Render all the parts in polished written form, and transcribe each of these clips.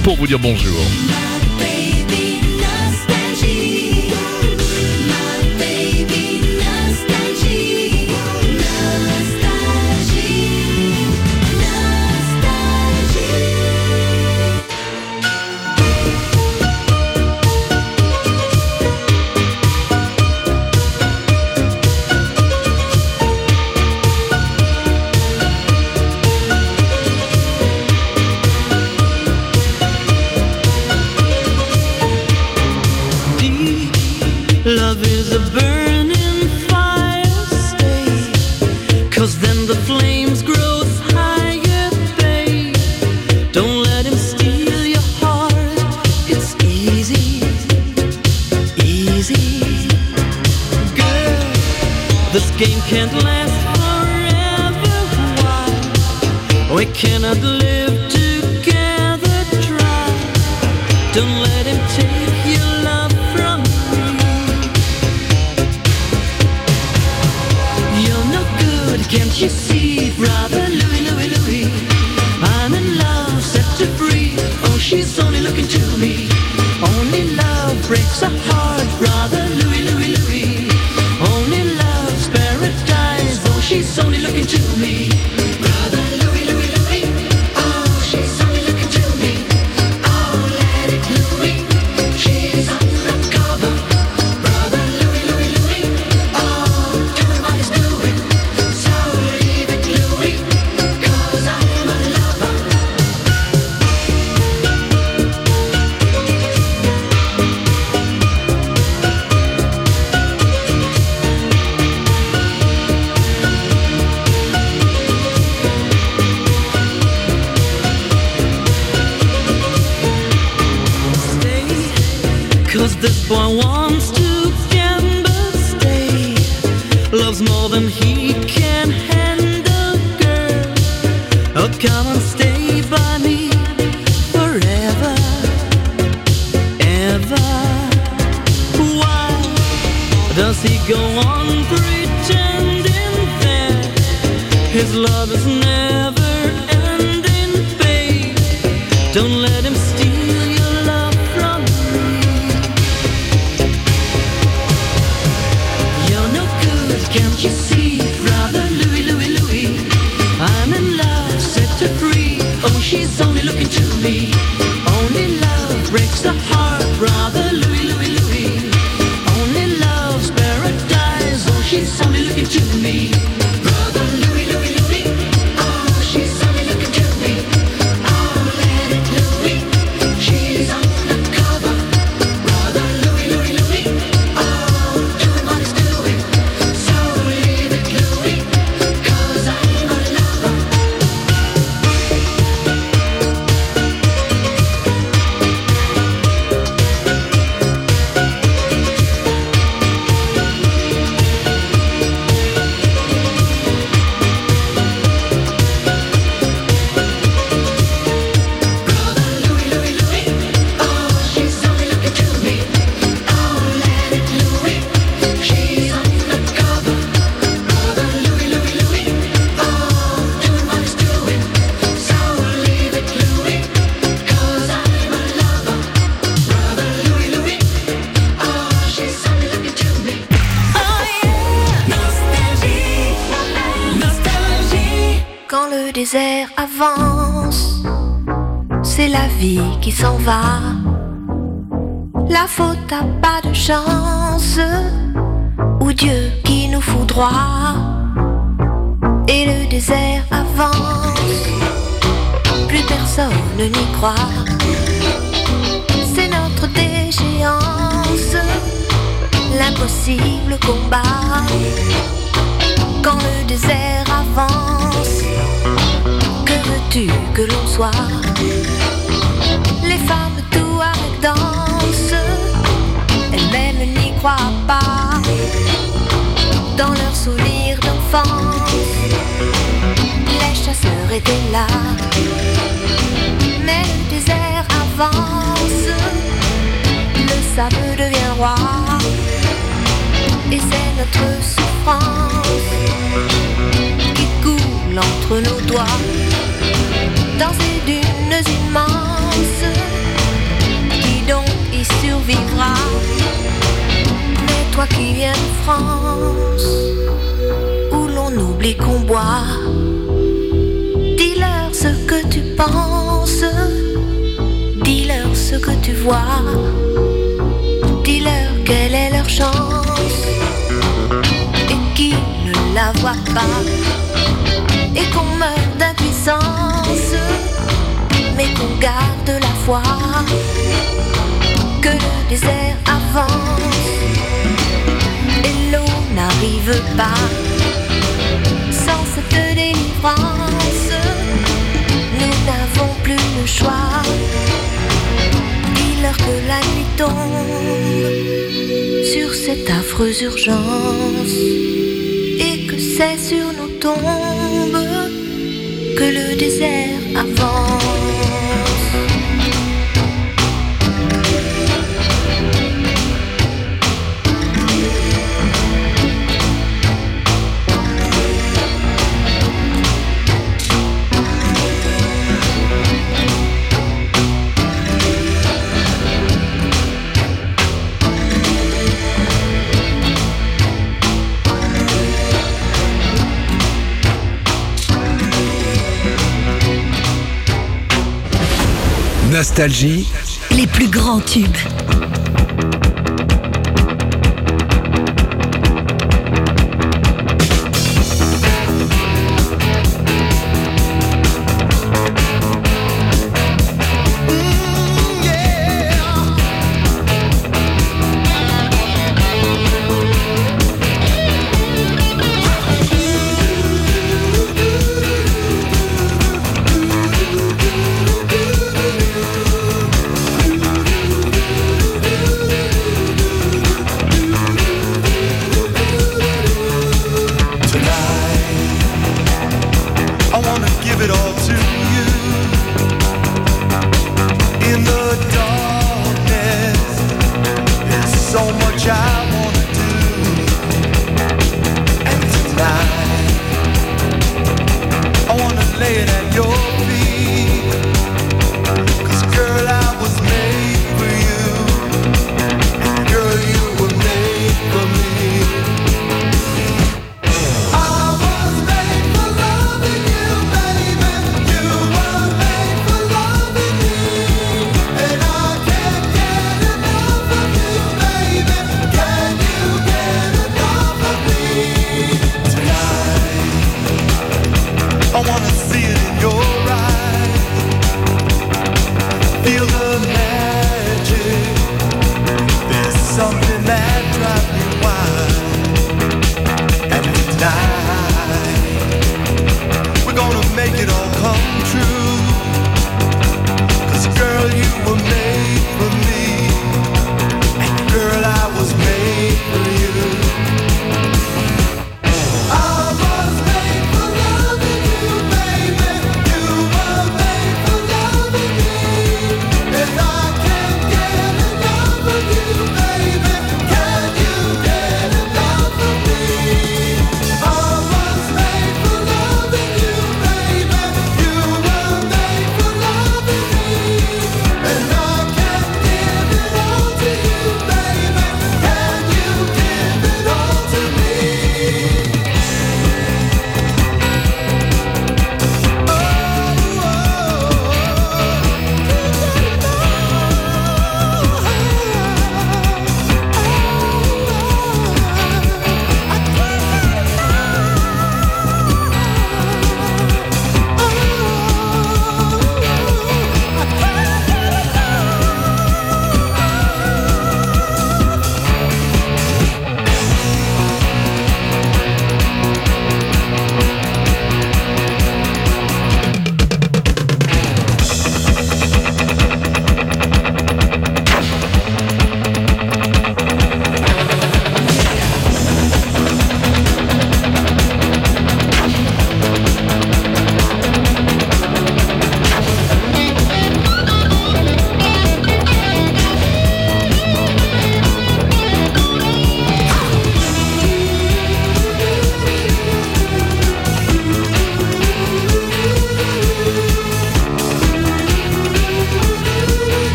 pour vous dire bonjour. Love is a burning fire, stay, 'cause then the flames grow higher, babe. Don't let him steal your heart, it's easy, easy. Girl, this game can't last forever, why? We cannot live together, try. Don't let him take your love from me. Can't you see, brother Louis, Louis, Louis? I'm in love, set to free. Oh, she's only looking to me. Only love breaks a heart, brother Louis, Louis, Louis. Only love's paradise. Oh, she's only looking to me. Brother Louis, Louis, Louis. Oh, she's only looking to me. Oh, let it Louis. She's undercover. Brother Louis, Louis, Louis. Oh, tell me what he's doing. Cause this boy wants to gamble, stay. Loves more than he can handle, girl. Oh, come and stay by me forever, ever. Why does he go on pretending that his love is never ending, babe? Don't let him steal your love from me. Can't you see, brother Louis, Louis, Louis? I'm in love, set to free. Oh, she's only looking to me. Only love breaks the heart, brother Louis, Louis, Louis. Only love's paradise. Oh, she's only looking to me. Brother Louis, Louis, Louis. Oh, she's only looking to me. Oh, let it Louis. She's undercover. Brother Louis, Louis, Louis. Oh, tell him what he's doing. Le désert avance, c'est la vie qui s'en va. La faute a pas de chance, ou Dieu qui nous foudroie. Et le désert avance, plus personne n'y croit. C'est notre déchéance, l'impossible combat. Quand le désert avance, que veux-tu que l'on soit? Les femmes touareg dansent, elles-mêmes n'y croient pas. Dans leurs souvenirs d'enfance, les chasseurs étaient là. Mais le désert avance, le sable devient roi. Et c'est notre souffrance qui coule entre nos doigts dans ces dunes immenses. France où l'on oublie qu'on boit. Dis-leur ce que tu penses, dis-leur ce que tu vois, dis-leur quelle est leur chance et qui ne la voit pas, et qu'on meurt d'impuissance mais qu'on garde la foi, que le désert avance et l'eau n'arrive pas. Sans cette délivrance, nous n'avons plus le choix. Dis-leur que la nuit tombe sur cette affreuse urgence et que c'est sur nos tombes que le désert avance. Nostalgie, les plus grands tubes. Baby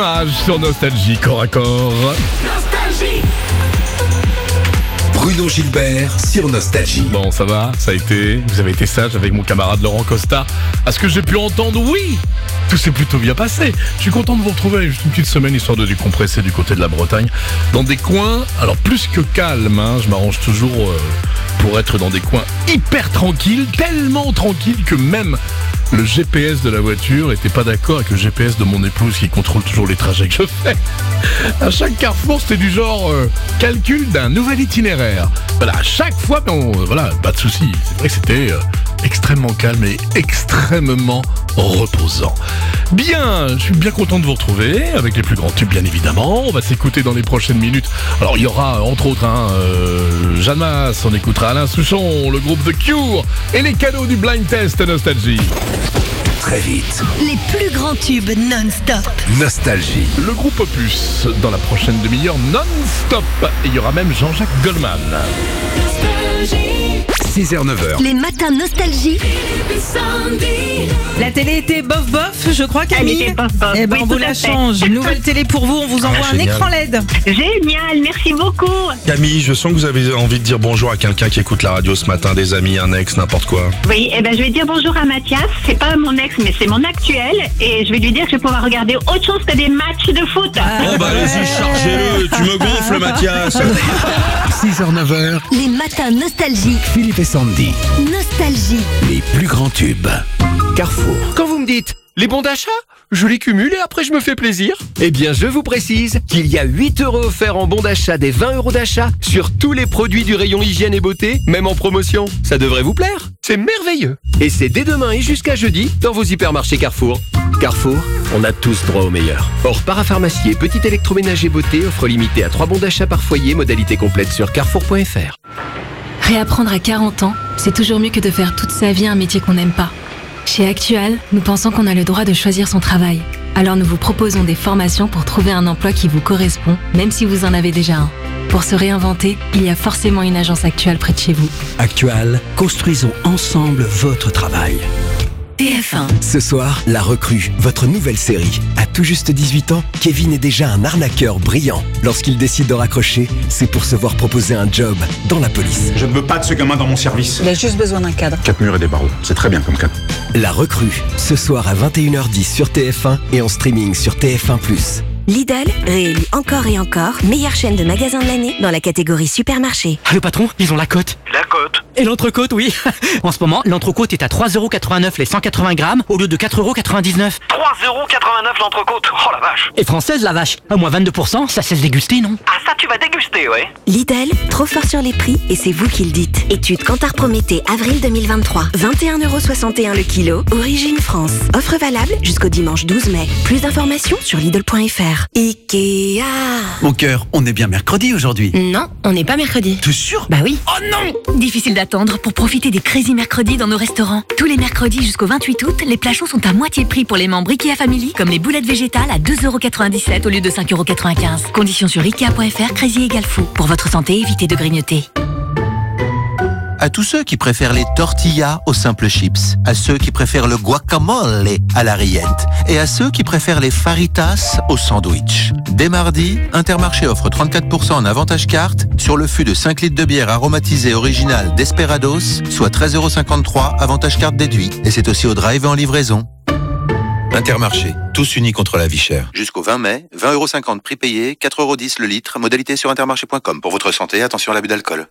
Dommage sur Nostalgie, corps à corps. Nostalgie. Bruno Gilbert sur Nostalgie. Bon, ça va, ça a été. Vous avez été sage avec mon camarade Laurent Costa. À ce que j'ai pu entendre, oui, tout s'est plutôt bien passé. Je suis content de vous retrouver juste une petite semaine histoire de décompresser du côté de la Bretagne. Dans des coins, alors plus que calme, hein, je m'arrange toujours pour être dans des coins hyper tranquilles, tellement tranquilles que même le GPS de la voiture n'était pas d'accord avec le GPS de mon épouse qui contrôle toujours les trajets que je fais. À chaque carrefour, c'était du genre calcul d'un nouvel itinéraire. Voilà, à chaque fois, voilà, pas de souci. C'est vrai que c'était extrêmement calme et extrêmement reposant. Bien, je suis bien content de vous retrouver avec les plus grands tubes, bien évidemment. On va s'écouter dans les prochaines minutes. Alors, il y aura, entre autres, Jeanne Masse, on écoutera Alain Souchon, le groupe The Cure et les cadeaux du Blind Test Nostalgie. Très vite. Les plus grands tubes non-stop. Nostalgie. Le groupe Opus, dans la prochaine demi-heure, non-stop. Et il y aura même Jean-Jacques Goldman. 6h, 9h. Les matins nostalgie. La télé était bof, je crois, Camille. Elle était bof. Eh ben, Oui, on vous tout à la fait. change. Une nouvelle télé pour vous. On vous envoie un génial. écran LED. Génial, merci beaucoup. Camille, je sens que vous avez envie de dire bonjour à quelqu'un qui écoute la radio ce matin, des amis, un ex, n'importe quoi. Oui, je vais dire bonjour à Mathias. C'est pas mon ex, mais c'est mon actuel. Et je vais lui dire que je vais pouvoir regarder autre chose que des matchs de foot. Oh bah allez-y, chargez-le, tu me gonfles Mathias. 6h, 9h. Les matins nostalgie. Philippe et Sandy. Nostalgie. Les plus grands tubes. Carrefour. Quand vous me dites les bons d'achat, je les cumule et après je me fais plaisir. Eh bien, je vous précise qu'il y a 8 € offerts en bons d'achat des 20 € d'achat sur tous les produits du rayon hygiène et beauté, même en promotion. Ça devrait vous plaire. C'est merveilleux. Et c'est dès demain et jusqu'à jeudi dans vos hypermarchés Carrefour. Carrefour, on a tous droit au meilleur. Or, parapharmacie et petit électroménager beauté offre limitée à 3 bons d'achat par foyer, modalité complète sur carrefour.fr. Réapprendre à 40 ans, c'est toujours mieux que de faire toute sa vie un métier qu'on n'aime pas. Chez Actual, nous pensons qu'on a le droit de choisir son travail. Alors nous vous proposons des formations pour trouver un emploi qui vous correspond, même si vous en avez déjà un. Pour se réinventer, il y a forcément une agence Actual près de chez vous. Actual, construisons ensemble votre travail. TF1. Ce soir, La Recrue, votre nouvelle série. À tout juste 18 ans, Kevin est déjà un arnaqueur brillant. Lorsqu'il décide de raccrocher, c'est pour se voir proposer un job dans la police. Je ne veux pas de ce gamin dans mon service. Il a juste besoin d'un cadre. 4 murs et des barreaux, c'est très bien comme cadre. La Recrue, ce soir à 21h10 sur TF1 et en streaming sur TF1+. Lidl, réélu encore et encore, meilleure chaîne de magasins de l'année dans la catégorie supermarché. Ah, le patron, ils ont la cote. La côte. Et l'entrecôte, oui. En ce moment, l'entrecôte est à 3,89 € les 180 grammes au lieu de 4,99 €. 3,89 € l'entrecôte. Oh la vache. Et française, la vache. À moins 22%, ça cesse déguster, non? Ah ça tu vas déguster, ouais. Lidl, trop fort sur les prix et c'est vous qui le dites. Étude Kantar Prométhée, avril 2023. 21,61 € le kilo, origine France. Offre valable jusqu'au dimanche 12 mai. Plus d'informations sur Lidl.fr. Ikea. Mon cœur, on est bien mercredi aujourd'hui. Non, on n'est pas mercredi. T'es sûr? Bah oui. Oh non! Difficile d'attendre pour profiter des Crazy Mercredis dans nos restaurants. Tous les mercredis jusqu'au 28 août, les plats chauds sont à moitié prix pour les membres Ikea Family, comme les boulettes végétales à 2,97 € au lieu de 5,95 €. Conditions sur Ikea.fr, Crazy égale fou. Pour votre santé, évitez de grignoter. À tous ceux qui préfèrent les tortillas aux simples chips, à ceux qui préfèrent le guacamole à la rillette, et à ceux qui préfèrent les faritas au sandwich. Dès mardi, Intermarché offre 34% en avantage carte sur le fût de 5 litres de bière aromatisée originale Desperados, soit 13,53 € avantage carte déduit. Et c'est aussi au drive et en livraison. Intermarché, tous unis contre la vie chère. Jusqu'au 20 mai, 20,50 € prix payé, 4,10 € le litre, modalité sur intermarché.com. Pour votre santé, attention à l'abus d'alcool.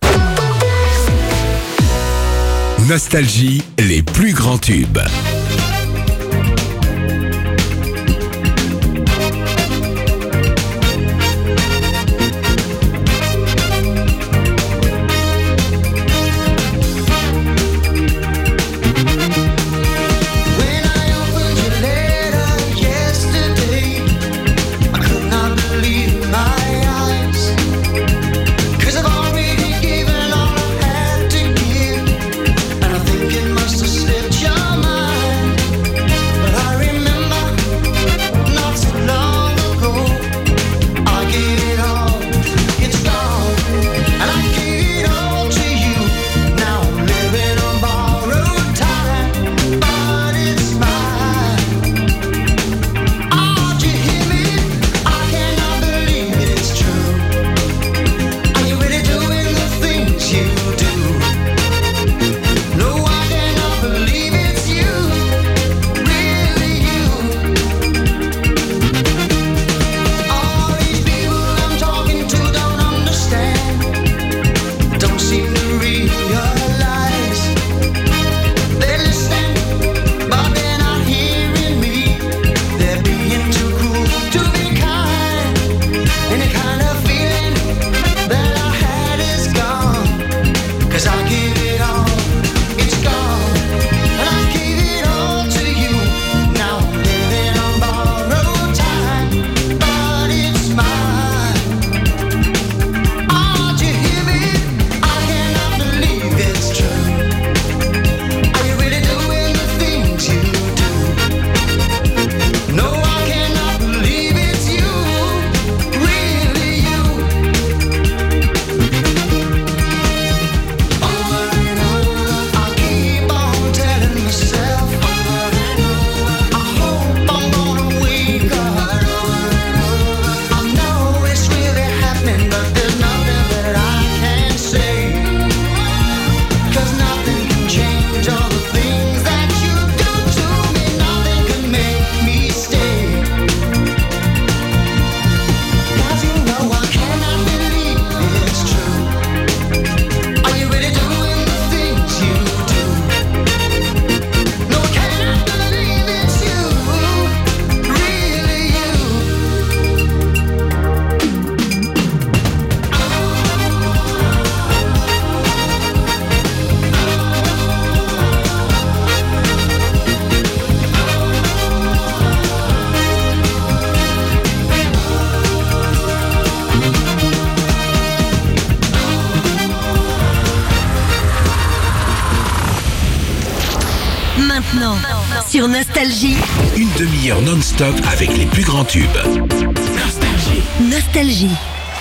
Nostalgie, les plus grands tubes. And I think it must have slipped your mind. Maintenant, sur Nostalgie. Une demi-heure non-stop avec les plus grands tubes. Nostalgie.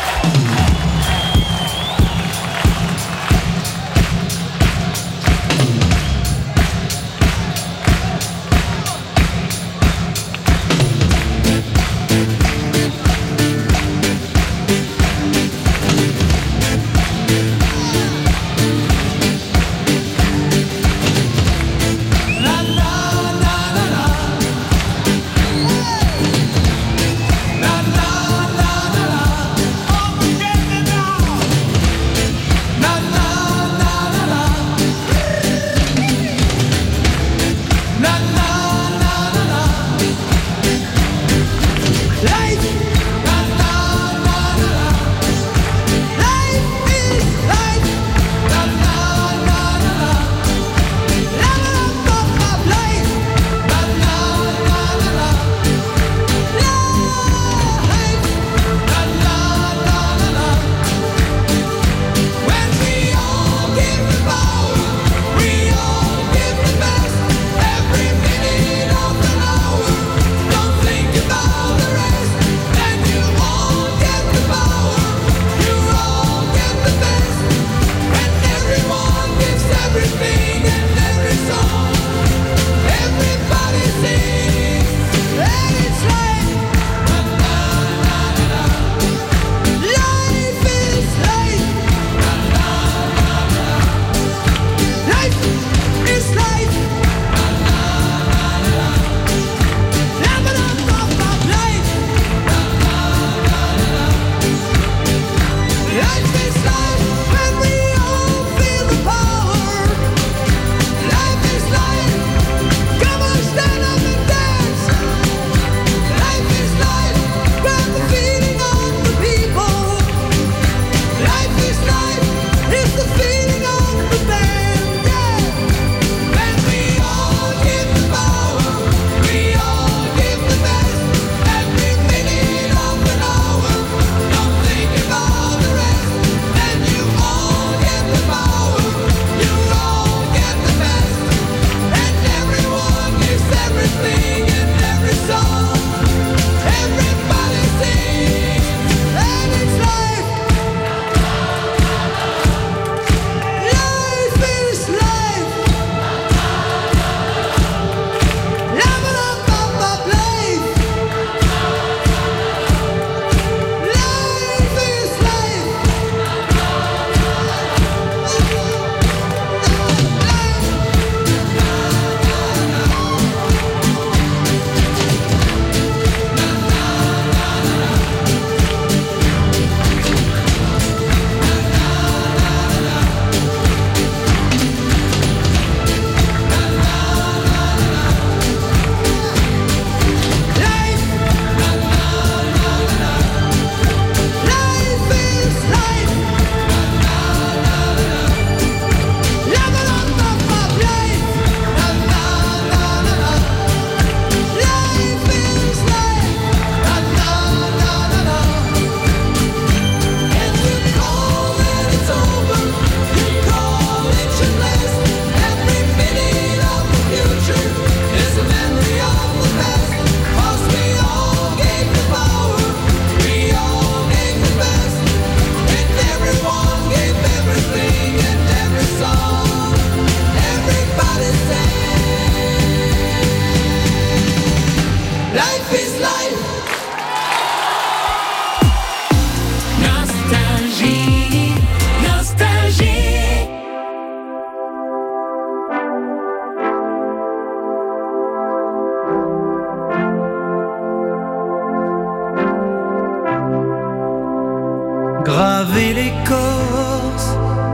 Graver l'écorce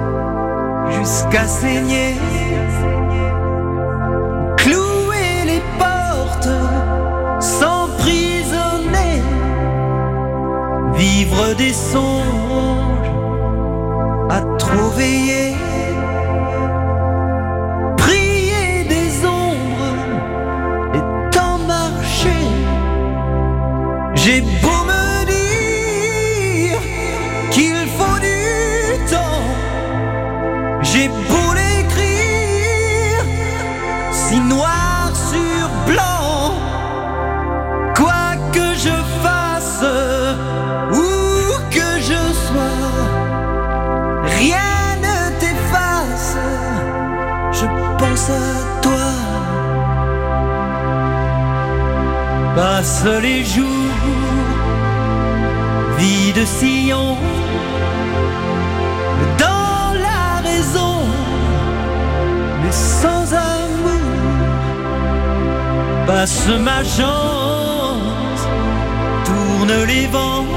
jusqu'à saigner, clouer les portes, s'emprisonner, vivre des songes à trop veiller, prier des ombres et tant marcher. J'ai beau me dire qu'il faut du temps, j'ai beau l'écrire, sinon pense à toi. Passent les jours, vie de sillon, dans la raison, mais sans amour. Passe ma chance, tourne les vents,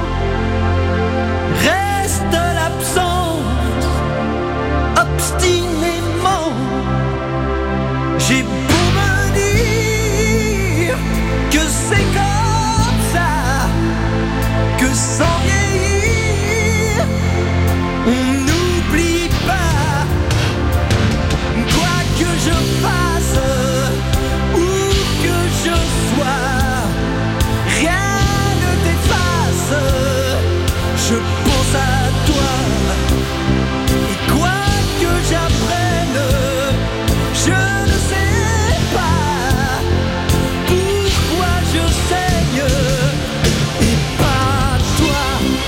reste l'absence, obstinément. J'ai beau me dire que c'est comme ça, que sans vieillir, on n'oublie pas. Quoi que je fasse, où que je sois, rien ne t'efface. Je pense à toi. Et quoi que j'apprenne, je ne sais pas pourquoi je saigne et pas toi.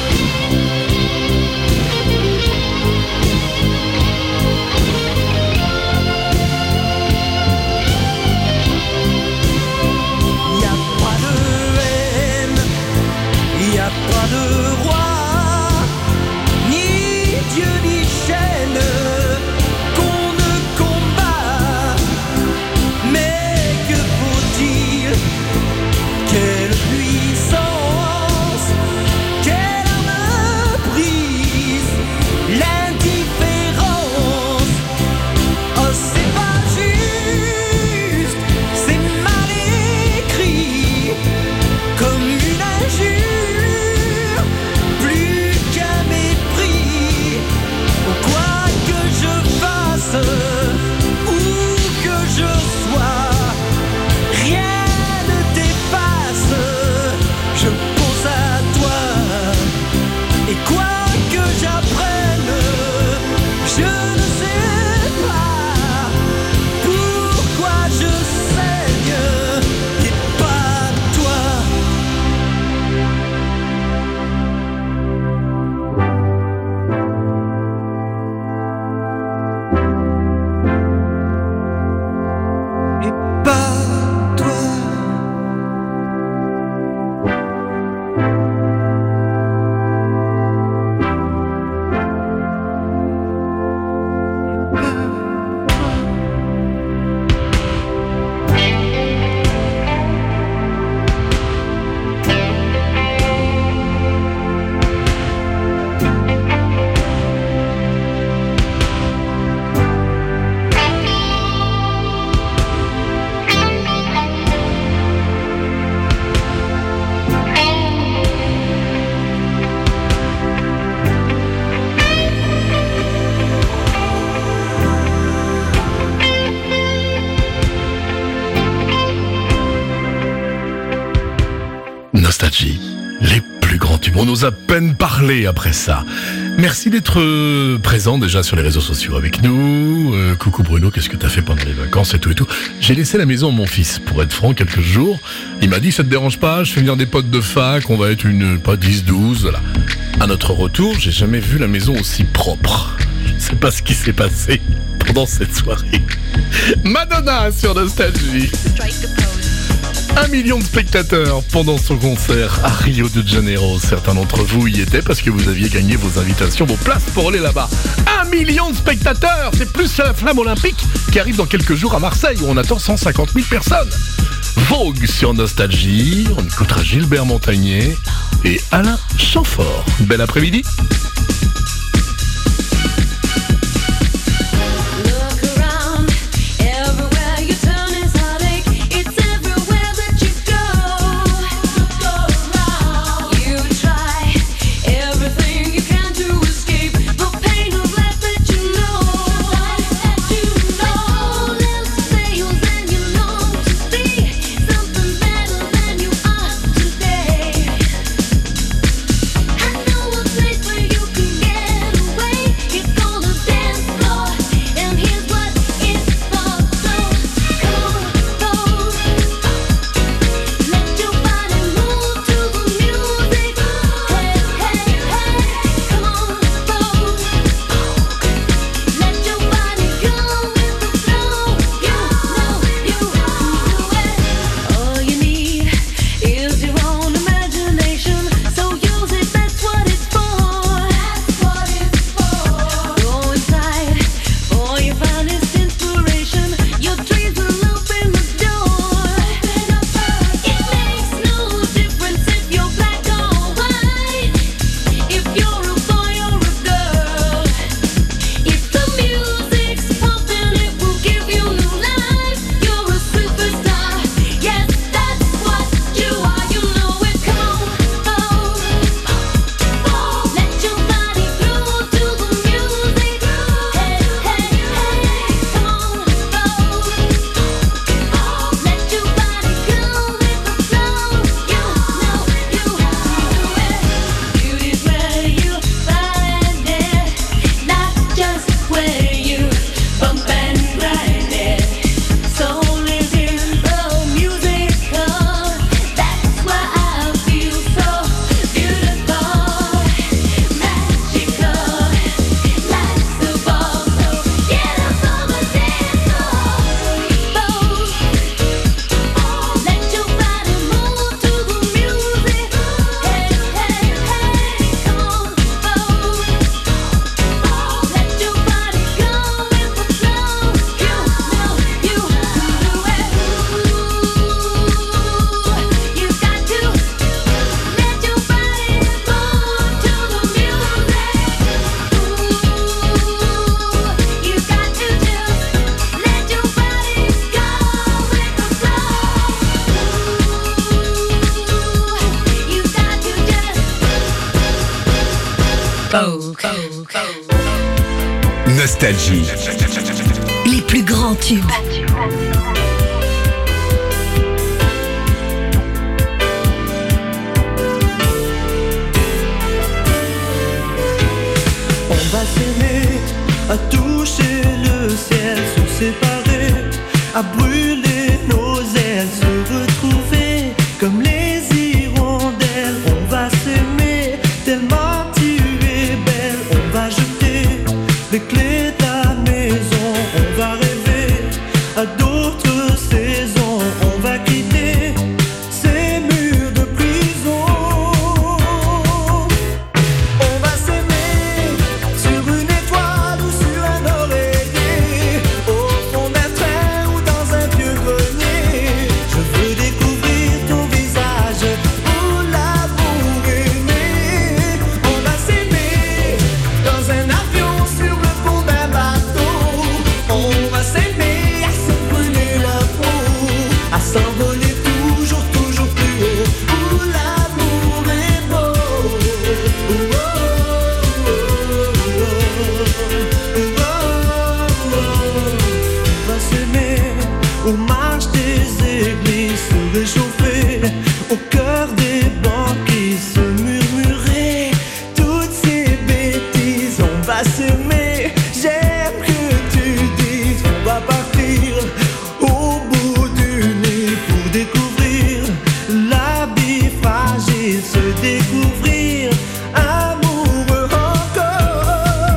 Y a pas de haine, y a pas de roi, ni Dieu ni chaîne qu'on ne combat. Mais que faut-il? Quelle puissance, quelle arme brise l'indifférence. Oh, c'est pas juste, c'est mal écrit, comme une injure, plus qu'un mépris. Oh, quoi que je fasse, où que je sois, rien ne t'efface. Je pense à toi. Et quoi que j'apprenne, je ne sais pas pourquoi je saigne et pas toi. Et pas toi. Nostalgie, les plus grands tubes. On ose à peine parler après ça. Merci d'être présent déjà sur les réseaux sociaux avec nous. Coucou Bruno, qu'est-ce que t'as fait pendant les vacances et tout et tout. J'ai laissé la maison à mon fils, pour être franc, quelques jours. Il m'a dit, ça te dérange pas, je fais venir des potes de fac, on va être pas 10, 12, voilà. À notre retour, j'ai jamais vu la maison aussi propre. Je ne sais pas ce qui s'est passé pendant cette soirée. Madonna sur Nostalgie. 1 million de spectateurs pendant son concert à Rio de Janeiro. Certains d'entre vous y étaient parce que vous aviez gagné vos invitations, vos places pour aller là-bas. 1 million de spectateurs, c'est plus que la flamme olympique qui arrive dans quelques jours à Marseille où on attend 150 000 personnes. Vogue sur Nostalgie, on écoutera Gilbert Montagnier et Alain Chamfort. Bel après-midi. I know a place where you Nostalgie. Les plus grands tubes. On va s'aimer, à toucher le ciel, se séparer, à brûler nos ailes, se retrouver comme les hirondelles. On va s'aimer tellement tu es belle. On va jeter les clés de la maison. On va rêver à d'autres saisons. On va quitter ces murs de prison. On va s'aimer sur une étoile ou sur un oreiller, au fond d'un train ou dans un vieux grenier. Je veux découvrir ton visage où l'amour est né. On va s'aimer dans un avion sur le pont d'un bateau. On va s'aimer à se brûler la peau, à s'envoler toujours, toujours plus haut, où l'amour est beau. On va s'aimer où marchent des églises, se réchauffer au cœur des banquises, se murmurer toutes ces bêtises. On va s'aimer, j'aime que tu dises. On va partir au bout du nid pour découvrir la vie fragile, se découvrir amoureux encore.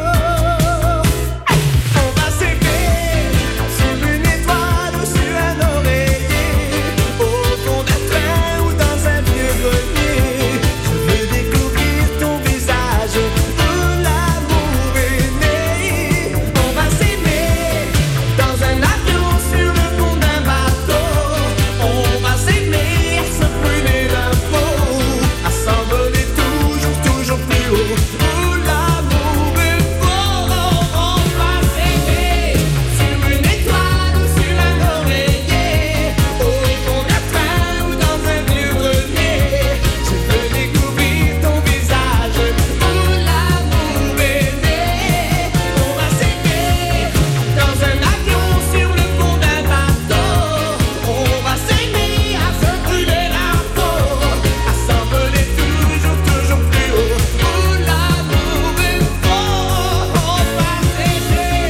On va s'aimer sur une étoile ou sur un oreiller, au fond d'un train ou dans un vieux grenier. Je veux découvrir ton visage où l'amour est né. On va s'aimer dans un avion sur le pont d'un bateau. On va s'aimer à se brûler la peau, à s'envoler toujours, toujours plus haut, où l'amour est beau. On va s'aimer sur une étoile ou sur un oreiller, au fond d'un train ou dans un vieux grenier. Je veux découvrir ton visage où l'amour est né. On va s'aimer dans un avion sur le pont d'un bateau. On va s'aimer à se brûler la peau, à s'envoler toujours, toujours plus haut, où l'amour est beau. On va s'aimer.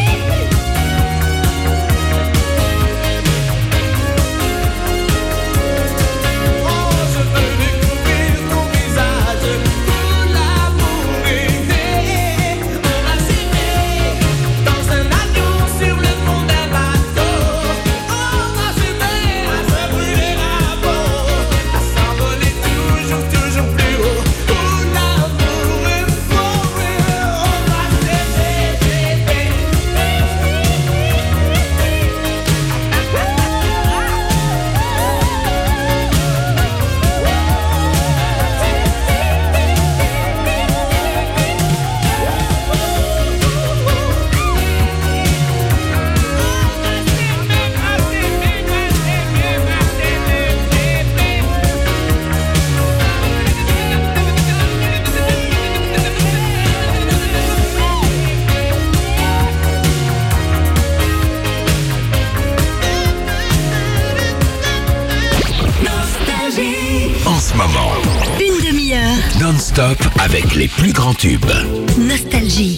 Oh, je veux découvrir ton visage où l'amour est né. On va s'aimer dans un avion sur le pont d'un bateau. On va s'aimer à se brûler la peau, à s'envoler toujours, toujours plus haut, où l'amour est beau. On va s'aimer. En ce moment, Une demi-heure. non-stop avec les plus grands tubes. Nostalgie.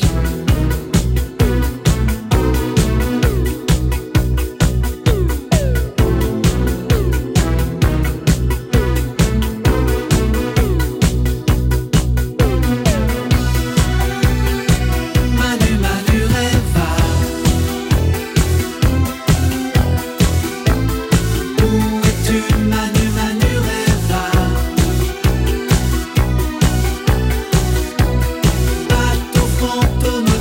Manu, Manu rêva. Où es-tu, Manu, Manu rêva? Bateau fantôme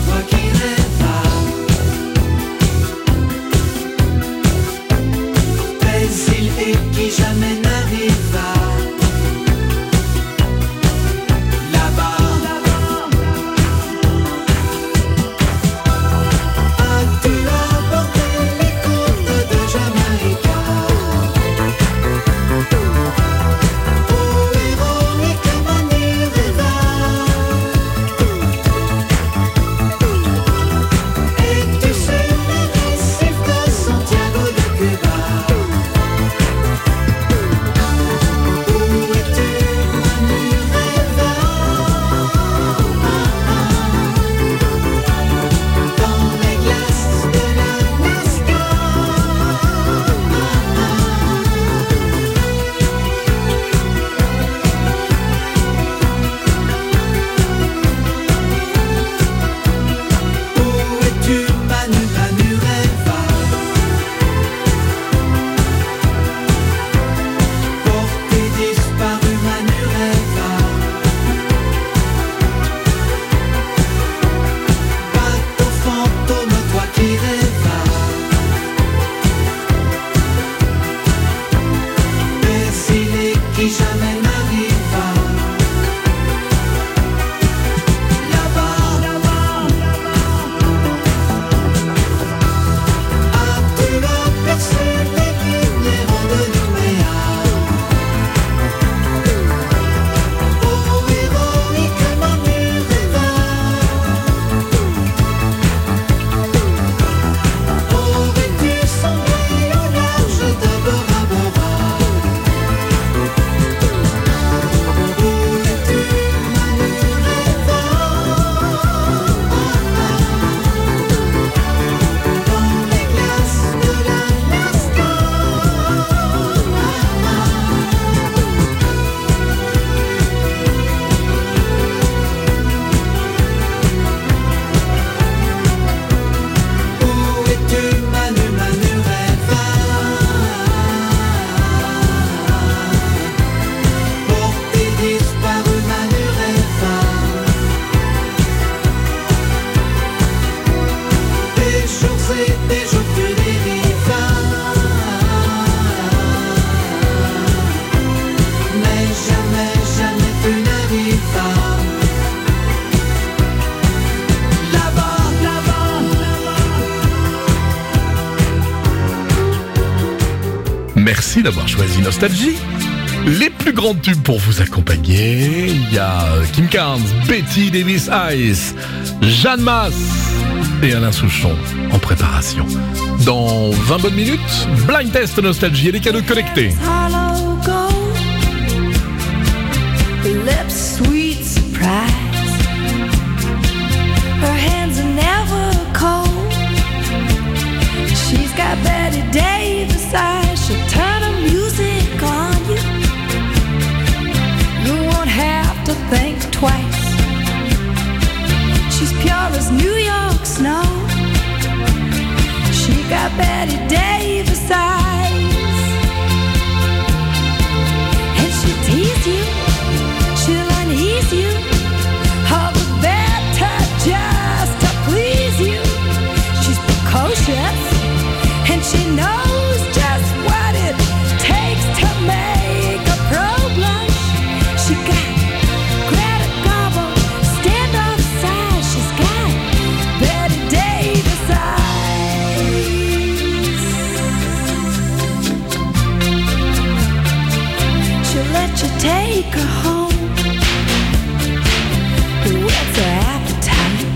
Merci d'avoir choisi Nostalgie. Les plus grands tubes pour vous accompagner, il y a Kim Carnes, Betty Davis Ice, Jeanne Masse et Alain Souchon en préparation. Dans 20 bonnes minutes, blind test Nostalgie et les cadeaux connectés. Hollow gold, lips sweet surprise. Her hands are never cold. She's got Betty Davis eyes. She'll turn her music on you. You won't have to think twice. She's pure as New York snow. She got Betty Davis eyes. And she'll tease you, she'll unease you, all the better just to please you. She's precocious, and she knows just what it takes to make a pro blush. She got Greta Garbo, standoff size. She's got Betty Davis eyes. She'll let you take her home. What's her appetite?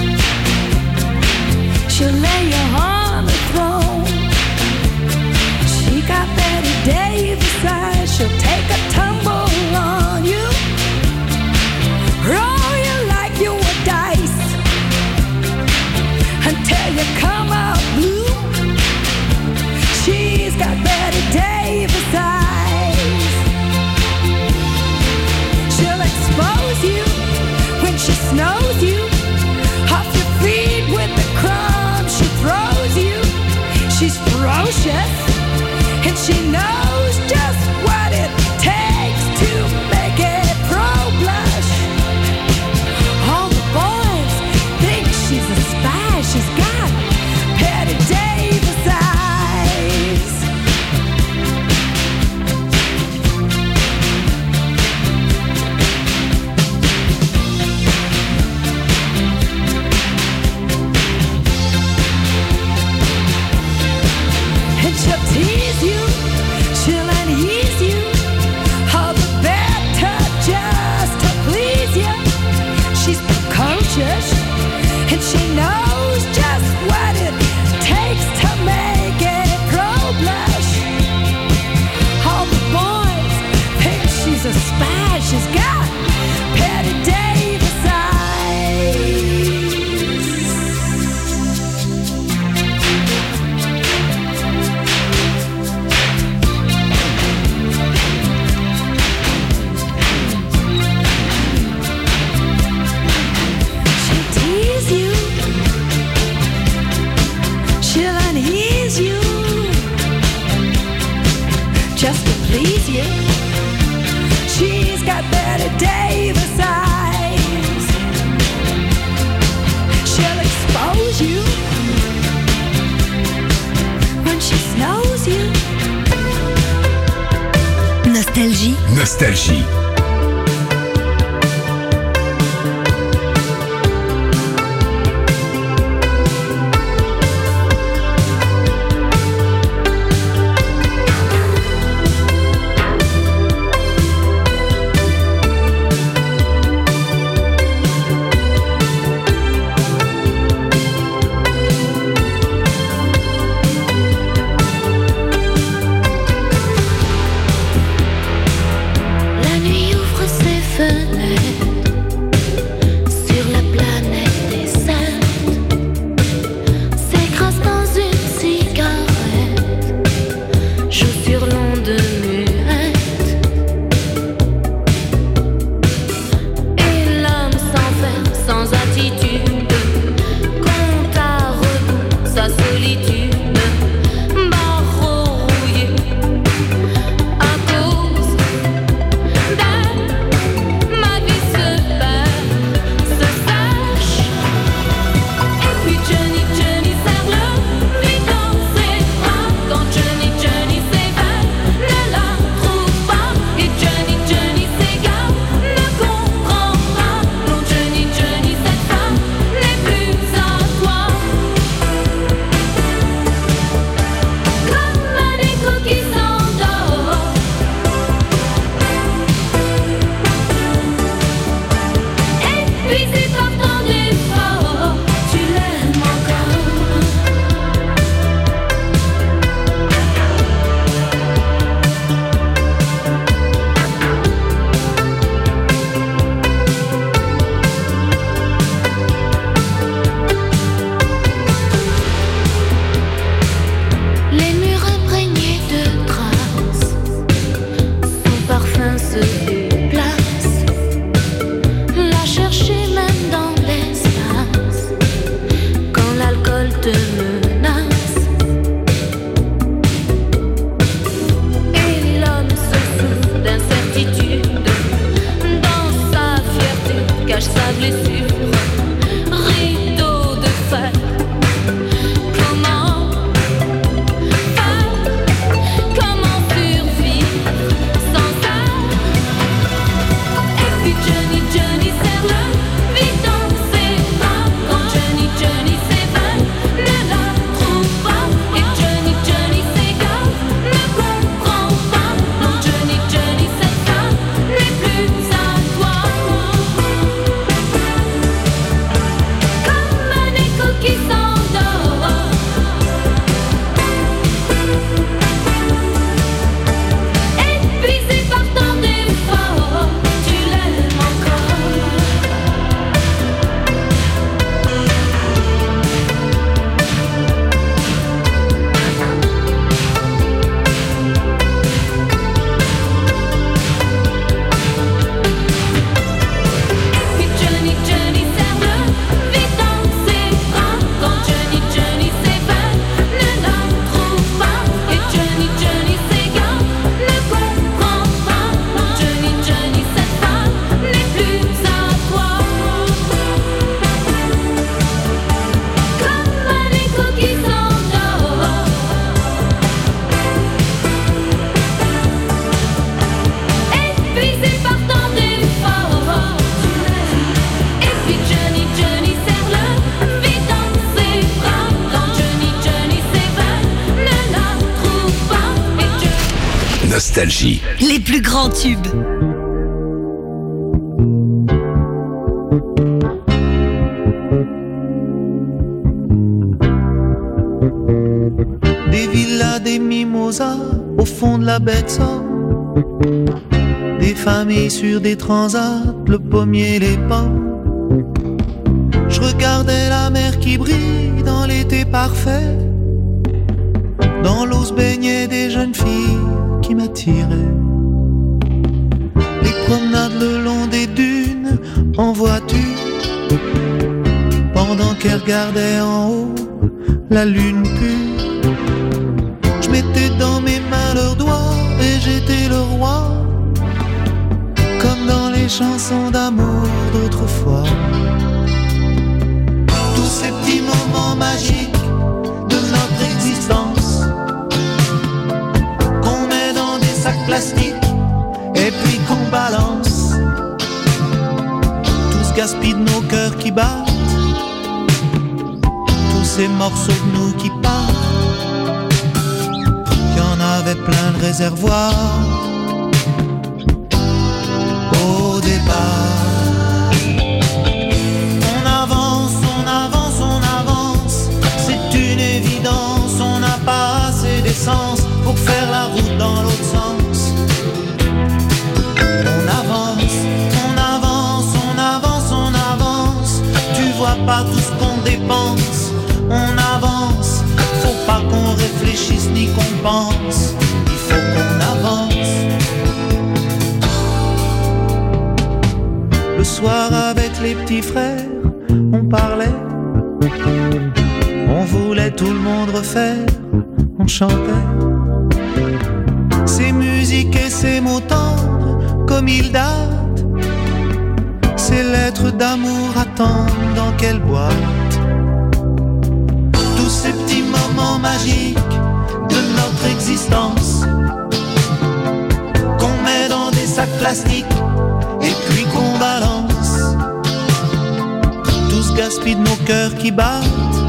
She'll lay you on the throne. She got Betty Davis eyes. She'll take a tumble on you, roll you like you were dice, until you come out blue. She's got Betty Davis eyes. She'll expose you when she snows you, off your feet with the crumbs she throws you. She's ferocious, and she knows just what it takes to make a pro blush. All the boys think she's a spy. She's got Betty Davis eyes. And she'll tease you, she'll unease you, all the better just to please you. She's precocious, and she knows just what it takes to make a pro blush. All the boys think she's a spy. She's got Betty Davis eyes. She'll tease you, she'll unease you, just to please you. She's got Betty Davis eyes. She'll expose you when she snows you. Nostalgie. Nostalgie. La nuit Nostalgie. Les plus grands tubes. Des villas, des mimosas au fond de la baie de Somme. Des familles sur des transats, le pommier, les pommes. Je regardais la mer qui brille dans l'été parfait. Dans l'eau se baignaient des jeunes filles qui m'attiraient. Les promenades le long des dunes en voiture. Pendant qu'elles regardaient en haut la lune pure. Je mettais dans mes mains leurs doigts et j'étais le roi. Comme dans les chansons d'amour d'autrefois. Tous ces petits moments magiques de notre existence qu'on met dans des sacs plastiques et puis qu'on balance. Tout ce gaspille de nos cœurs qui battent. Tous ces morceaux de nous qui partent. Il y en avait plein de réservoirs au départ. On avance, on avance, on avance. C'est une évidence, on n'a pas assez d'essence pour faire la route dans l'autre sens. On avance, on avance, on avance, on avance. Tu vois pas tout ce qu'on dépense. On avance, faut pas qu'on réfléchisse ni qu'on pense. Il faut qu'on avance. Le soir avec les petits frères, on parlait. On voulait tout le monde refaire. On chantait ces musiques et ces mots tendres comme ils datent. Ces lettres d'amour attendent dans quelle boîte. Tous ces petits moments magiques de notre existence qu'on met dans des sacs plastiques et puis qu'on balance. Tout ce gaspille de nos cœurs qui battent.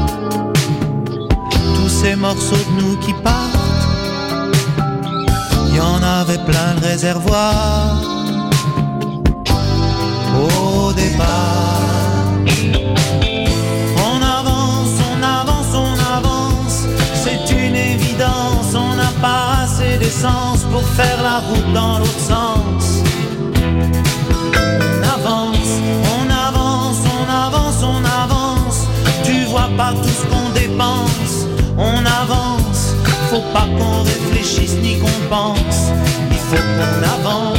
Tous ces morceaux de nous qui partent. Il y en avait plein de réservoirs au départ. On avance, on avance, on avance. C'est une évidence, on n'a pas assez d'essence pour faire la route dans l'autre sens. On avance, on avance, on avance, on avance. Tu vois pas tout ce qu'on dépense. On avance, faut pas qu'on réfléchisse ni qu'on pense. Il faut qu'on avance.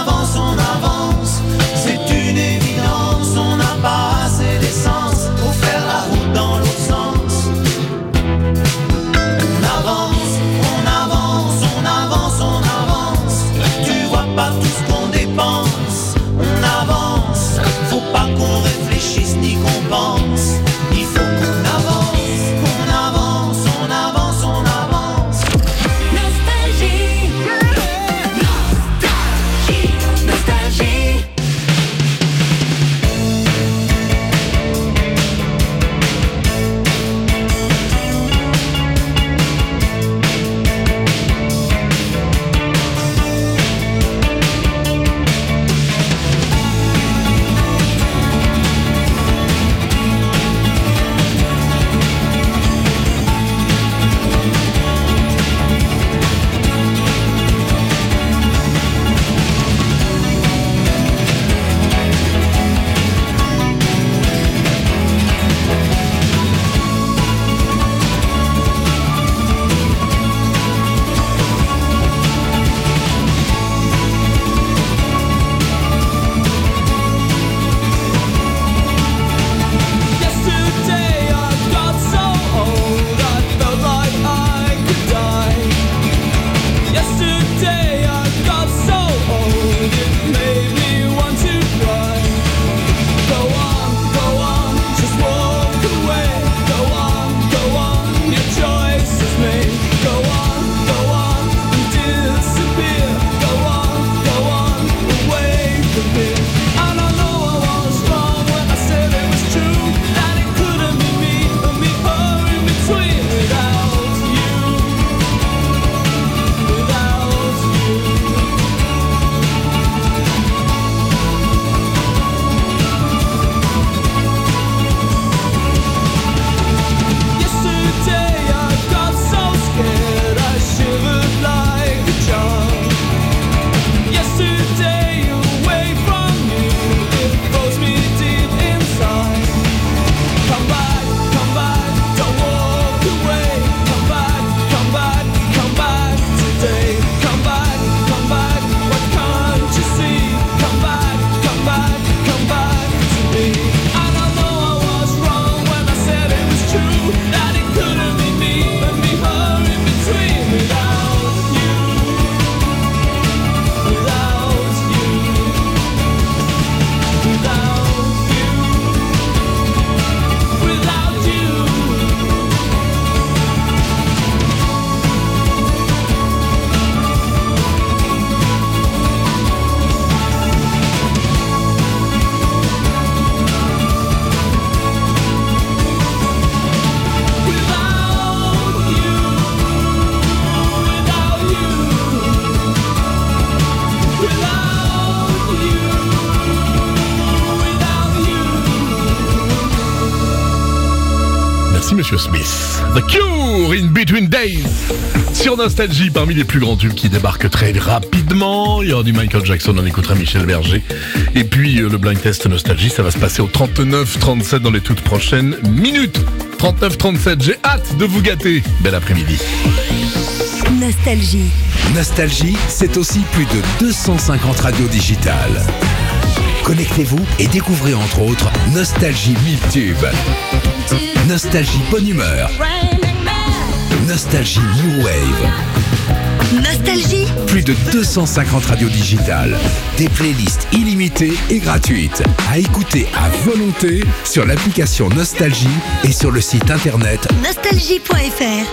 Pour faire Merci Monsieur Smith. The Cure in Between Days. Sur Nostalgie, parmi les plus grands tubes qui débarquent très rapidement. Il y aura du Michael Jackson, on écoutera Michel Berger. Et puis le blind test Nostalgie, ça va se passer au 39-37 dans les toutes prochaines minutes. 39-37, j'ai hâte de vous gâter. Bel après-midi. Nostalgie. Nostalgie, c'est aussi plus de 250 radios digitales. Connectez-vous et découvrez entre autres Nostalgie 1000 tubes, Nostalgie Bonne Humeur, Nostalgie New Wave. Nostalgie. Plus de 250 radios digitales, des playlists illimitées et gratuites, à écouter à volonté sur l'application Nostalgie et sur le site internet Nostalgie.fr.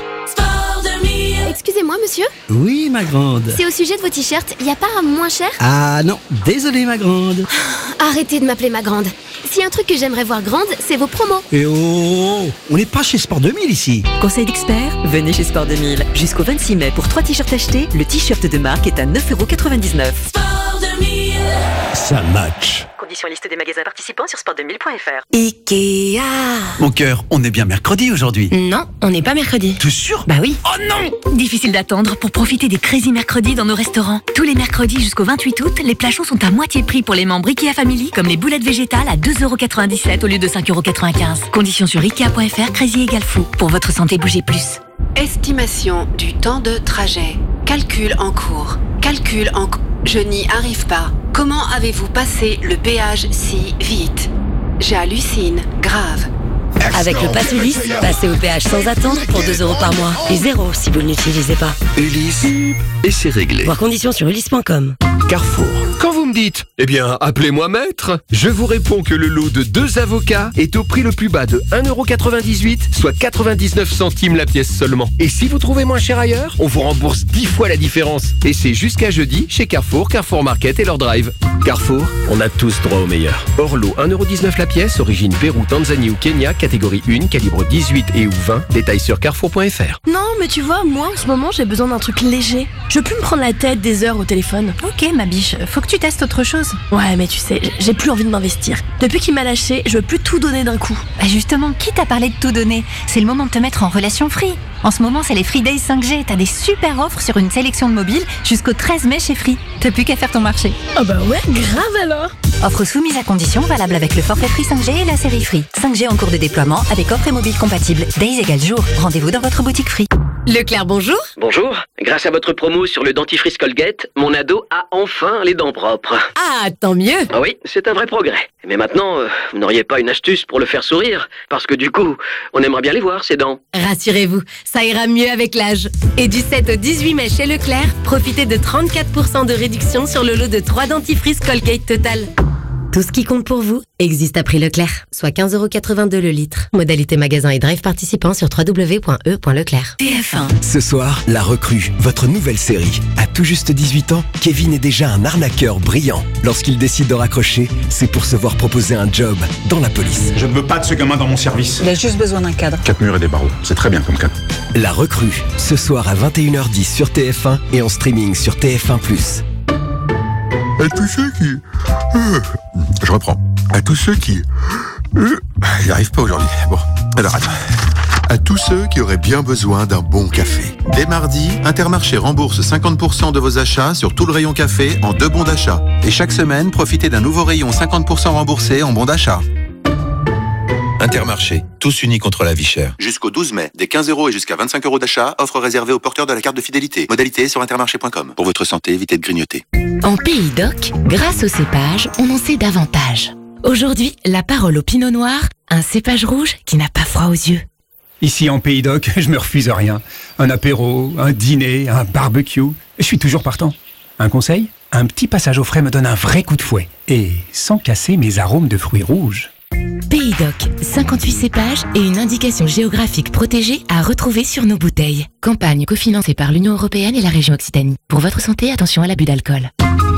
Excusez-moi, monsieur. Oui, ma grande. C'est au sujet de vos t-shirts. Y a pas un moins cher? Ah non, désolé, ma grande. Arrêtez de m'appeler ma grande. S'il y a un truc que j'aimerais voir grande, c'est vos promos. Et oh, on n'est pas chez Sport 2000 ici. Conseil d'expert, venez chez Sport 2000. Jusqu'au 26 mai, pour 3 t-shirts achetés, le t-shirt de marque est à 9,99€. Sport 2000. Ça match. Conditions et liste des magasins participants sur sport2000.fr. Ikea. Mon cœur, on est bien mercredi aujourd'hui. Non, on n'est pas mercredi. T'es sûr? Bah oui. Oh non! Difficile d'attendre pour profiter des Crazy Mercredis dans nos restaurants. Tous les mercredis jusqu'au 28 août, les plats chauds sont à moitié prix pour les membres Ikea Family, comme les boulettes végétales à 2,97€ au lieu de 5,95€. Conditions sur Ikea.fr, Crazy égale fou. Pour votre santé, bougez plus. Estimation du temps de trajet. Calcul en cours. Calcul en cours. Je n'y arrive pas. Comment avez-vous passé le péage si vite? J'hallucine. Grave. Avec le Pass Ulysse, passez au péage sans attendre pour 2€ par mois. Et 0 si vous ne l'utilisez pas. Ulysse, et c'est réglé. Voir conditions sur ulysse.com. Carrefour. Quand vous me dites, eh bien, appelez-moi maître, je vous réponds que le lot de 2 avocats est au prix le plus bas de 1,98€, soit 99 centimes la pièce seulement. Et si vous trouvez moins cher ailleurs, on vous rembourse 10 fois la différence. Et c'est jusqu'à jeudi chez Carrefour, Carrefour Market et leur drive. Carrefour, on a tous droit au meilleur. Hors lot, 1,19€ la pièce, origine Pérou, Tanzanie ou Kenya, catégorie 1, calibre 18 et ou 20, détails sur carrefour.fr. Non, mais tu vois, moi en ce moment j'ai besoin d'un truc léger. Je veux plus me prendre la tête des heures au téléphone. Ok ma biche, faut que tu testes autre chose. Ouais, mais tu sais, j'ai plus envie de m'investir. Depuis qu'il m'a lâché, je veux plus tout donner d'un coup. Bah justement, qui t'a parlé de tout donner? C'est le moment de te mettre en relation Free. En ce moment, c'est les Free Days 5G. T'as des super offres sur une sélection de mobiles jusqu'au 13 mai chez Free. T'as plus qu'à faire ton marché. Ah bah ouais, grave alors. Offre soumise à condition, valable avec le forfait Free 5G et la série Free. 5G en cours de déploiement avec offre et mobile compatible. Days égale jour. Rendez-vous dans votre boutique Free. Leclerc, bonjour. Bonjour. Grâce à votre promo sur le dentifrice Colgate, mon ado a enfin les dents propres. Ah, tant mieux. Ah oui, c'est un vrai progrès. Mais maintenant, vous n'auriez pas une astuce pour le faire sourire? Parce que du coup, on aimerait bien les voir, ces dents. Rassurez-vous, ça ira mieux avec l'âge. Et du 7 au 18 mai chez Leclerc, profitez de 34% de réduction sur le lot de 3 dentifrices Colgate Total. Tout ce qui compte pour vous existe à prix Leclerc, soit 15,82€ le litre. Modalité magasin et drive participant sur www.e.leclerc. TF1. Ce soir, La Recrue, votre nouvelle série. À tout juste 18 ans, Kevin est déjà un arnaqueur brillant. Lorsqu'il décide de raccrocher, c'est pour se voir proposer un job dans la police. Je ne veux pas de ce gamin dans mon service. Il a juste besoin d'un cadre. 4 murs et des barreaux, c'est très bien comme cadre. La Recrue, ce soir à 21h10 sur TF1 et en streaming sur TF1+. À tous ceux qui... Je reprends. À tous ceux qui... J'y arrive pas aujourd'hui. Bon, alors attends. À tous ceux qui auraient bien besoin d'un bon café. Dès mardi, Intermarché rembourse 50% de vos achats sur tout le rayon café en 2 bons d'achat. Et chaque semaine, profitez d'un nouveau rayon 50% remboursé en bons d'achat. Intermarché, tous unis contre la vie chère. Jusqu'au 12 mai, des 15€ et jusqu'à 25€ d'achat, offre réservée aux porteurs de la carte de fidélité. Modalité sur intermarché.com. Pour votre santé, évitez de grignoter. En Pays d'Oc, grâce au cépage, on en sait davantage. Aujourd'hui, la parole au Pinot Noir, un cépage rouge qui n'a pas froid aux yeux. Ici en Pays d'Oc, je me refuse à rien. Un apéro, un dîner, un barbecue, je suis toujours partant. Un conseil? Un petit passage au frais me donne un vrai coup de fouet. Et sans casser mes arômes de fruits rouges. Pays d'Oc, 58 cépages et une indication géographique protégée à retrouver sur nos bouteilles. Campagne cofinancée par l'Union Européenne et la région Occitanie. Pour votre santé, attention à l'abus d'alcool.